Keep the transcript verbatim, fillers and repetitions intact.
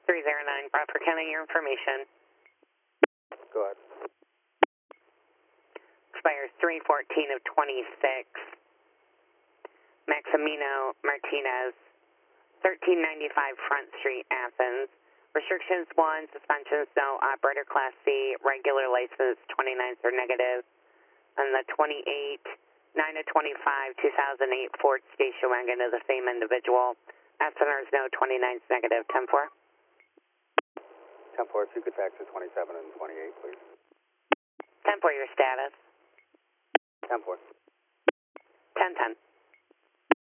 three zero nine, Bradford County, your information. Go ahead. Expires three fourteen of twenty-six. Maximino Martinez, thirteen ninety-five Front Street, Athens. Restrictions one, suspensions no, operator class C, regular license twenty-ninth or negative. And the twenty-eight, nine of twenty-five, two thousand eight Ford station wagon of the same individual. S N Rs no, twenty-ninth negative, ten four. ten four, if you could fax to twenty-seven and twenty-eight, please. ten four, your status. ten four. ten ten.